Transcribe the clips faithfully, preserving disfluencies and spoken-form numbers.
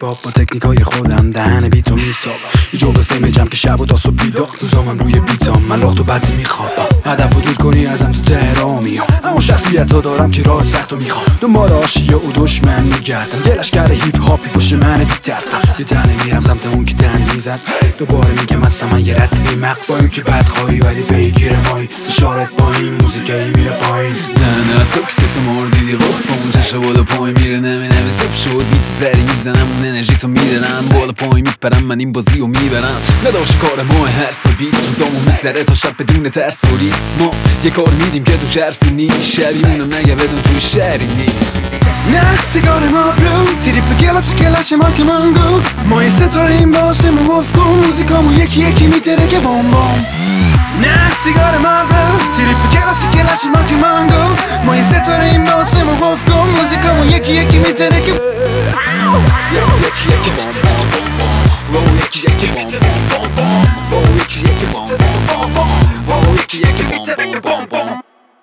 باب با تکنیکای خودم دهن بیتو میسابم یه جغد سیمجم که شب و تا صبح بیدار روزامم روی بیتام من لاخت و بدی میخوابم هدف و دور کنی ازم تو تهرامی اما شخصیت ها دارم که راه سخت و میخوام دنبال آشیه و دشمن میگردم یه لشکر هیپ هاپی پشت من بی‌طرفم یه تنه میرم سمت اون که تنه میزد دوباره میگم اصلا من یه رد بیمقص با این که بدخواهی ولی بگیر مایی اشارت با این موزیکایی میره پایین نه نه صبح که تو مردیدی قفل اون چشم بالا پای میره نمی نمی صبح شد بی تو سری میزنم اون انرژی تو میدنم بالا پای میپرم من این بازی رو میبرم نداشت کار ما هر سال بیست روزامون میگذره تا شب بدون ترس و ریز ما یه کار میدیم که تو شرفی نی شبیونم نگه بدون توی شهری نی نه سیگار ما بلو تریپ گلاچ گلاچ مارک مانگو ما یه ستاره این باشه موف کن موزیکامون یکی یکی میتره که بام بام نه سیگار ما بلو تریپ گلاچ گلاچ مارک مانگو ما یه ستاره این باشه موف کن موزیکامون یکی یکی میتره که یکی یکی بام بام بام بام یکی یکی بام بام بام بام یکی یکی بام بام بام بام یکی یکی بام بام بام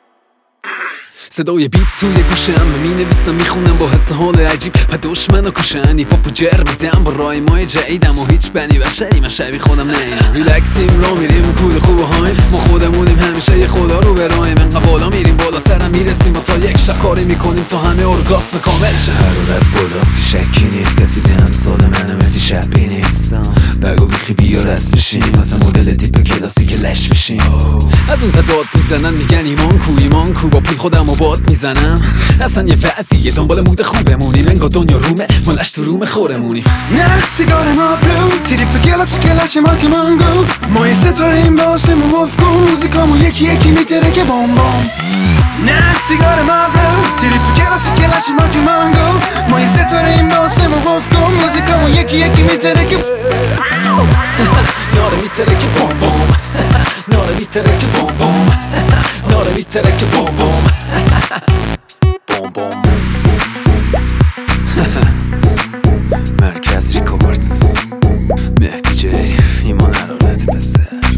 صدای بیت توی گوشم من مینویسم میخونم با حس حال عجیب پا دشمنو کشن ای پاپو جر میدم با رای مای جدیدم و هیچ بنی بشری من شبیه خودم نیم ریلکسیم را میریم کود خوبه هایم ما خودمونیم همیشه یه خدا رو برایم انقدر بالا میریم بالاترم میرسیم و تا یک شب کاری میکنیم تا همه ارگاسم کامل شه حرارت بالاست که شکی نیست کسی به همسال منم ادی شبیه نیستم بگو بیخی بیا رست بشیم مثلا مدل تیپ کلاسی که لش بشیم از اون تداد میزنن میگن ایمان کو ایمان کو با پول خودم و باد میزنم اصلا یه وضعیه دنبال مود خوبمونیم انگار دنیا رومه مالش تو روم خورمونیم نه سیگار ما بلو تریپ گلاچ گلاچ مارک مانگو ما یه ستاره این باشه موف کن موزیکامون یکی یکی میتره که بام بام نه سیگار ما بلو تریپ گلاچ گلاچ مارک مانگو ما یه ستاره این باشه موف کن موزیکامون یکی یکی میتره که ناره میتره که بام بام ناره میتره که بام بام ناره میتره که بام بام بام بام مرکز ریکورد مهدی جی ایمان حرارت پسر